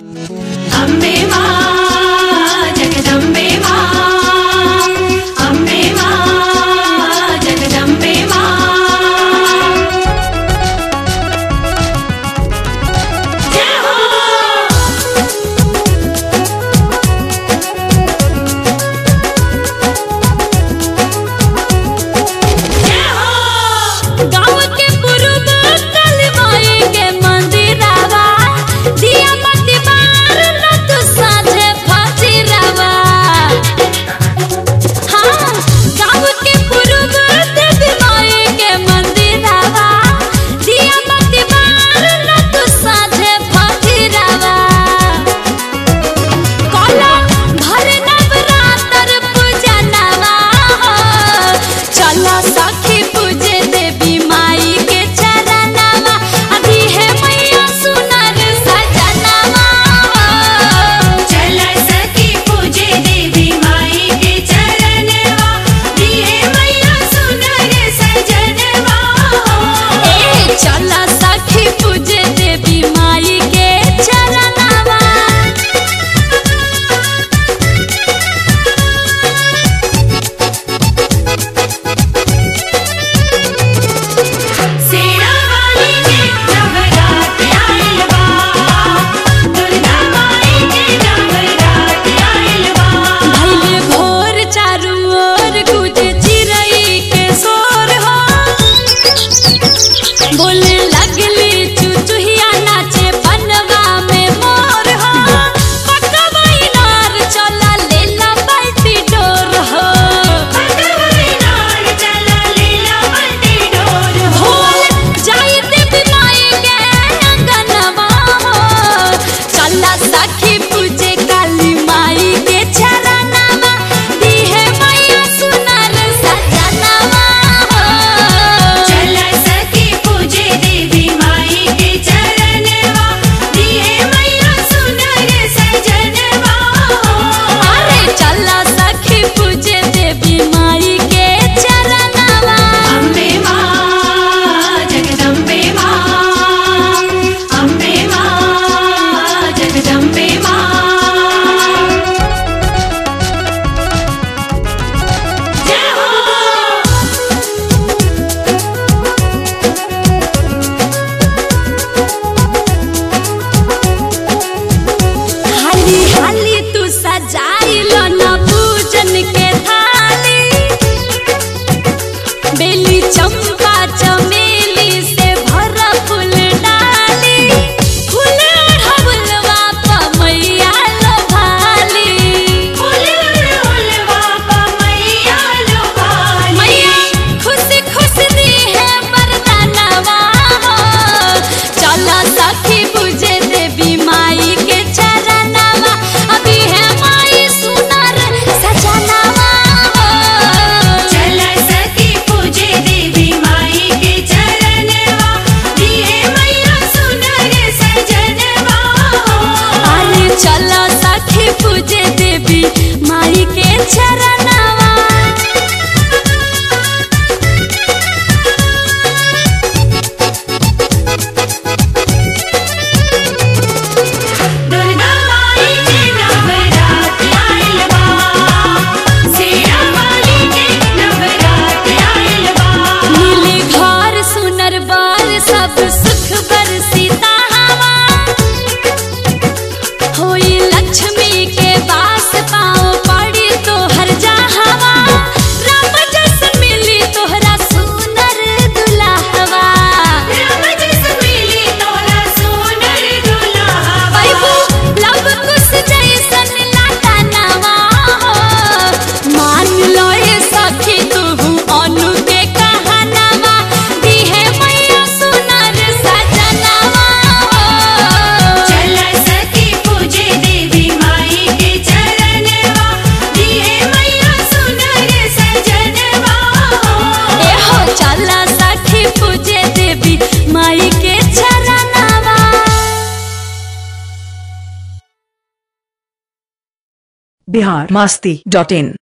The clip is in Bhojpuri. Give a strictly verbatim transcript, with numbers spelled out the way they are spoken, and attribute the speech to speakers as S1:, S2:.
S1: अम्बे माँ जगदम्बे माँ, अम्बे माँ जगदम्बे माँ। जय हो। जय हो। गाँव के पूर्व कलवाई के मंदिरावा, दिया मती बार लत साझे फजीरावा। हाँ, गाँव के पूर्व देवी माई के मंदिरावा, दिया मती बार लत साझे फजीरावा। कोला भर नवरात्र पूजनवा हो, चला सखी पूजे देवी माई के चरणवा। अभी है मैया सुनर सजनवा हो, चला सखी पूजे देवी माई के चरणवा। अभी है मैया सुनर सजनवा हो, ए चला सखी पूजे देवी माई के चरणवा। सेना वाली के नवरात्र आइल बा, दुर्गा माई के नवरात्र आइल बा। भइले भोर चारू ओर गुजे चिरई के शोर हो, बोले लगली चुचुहिया नाचे बनवा में मोर हो। पकवाई नार चला लेला बल्टी डोर हो, पकवाई नार चला लेला बल्टी डोर हो। भोल जाई देवी माई के अंगनवा हो, चला सखी पूजे काली माई के चरणवा। दी है मैया सुनर सजनवा हो, चला सखी पूजे देवी माई के चरणवा। दी है मैया सुनर सजनवा हो, अरे चला सखी पूजे देवी माई के चरणवा। अम्बे माँ जगदम्बे माँ, अम्बे माँ जगदम्बे माँ। जय हो। हाली हाली तू सजाइल न पूजन के थाली, बेली चंपा चमेली से भरा फूल डाली। फूल ओढ़वलवा प मैया लोभाली, फूल ओढ़वलवा प मैया लोभाली। मैया खुशी खुशी दी है वरदानवा हो, चला सखी पूजे देवी माई के चरणवा। अभी है माई सुनर सजनवा हो, चला सखी पूजे देवी माई के चरणवा। दी है मैया सुनर सजनवा हो, अरे चला सखी पूजे देवी माई के चरणवा। दुर्गा माई के नवरात्र आइल बा, सेना वाली के नवरात्र आइल बा। मिली घर सुनर बार सब सुख बरसीता हवा, होई लक्ष्मी के वास पाँव पड़ी तोहर जहवा। राम जैसन मिली तोहरा सुनर दुल्हवा, राम जैसन मिली तोहरा सुनर दुल्हवा। बैबू लब कुश जैसन लाडनवा हो, मान लो ए सखी तू अनु के कहनवा। दी है मैया सुनर सजनवा हो, चला सखी पूजे देवी माई के चरणवा। दी है मैया सुनर सजनवा हो, ए हो चला सखी पूजे देवी माई के चरणवा।
S2: बिहार मस्ती डॉट इन।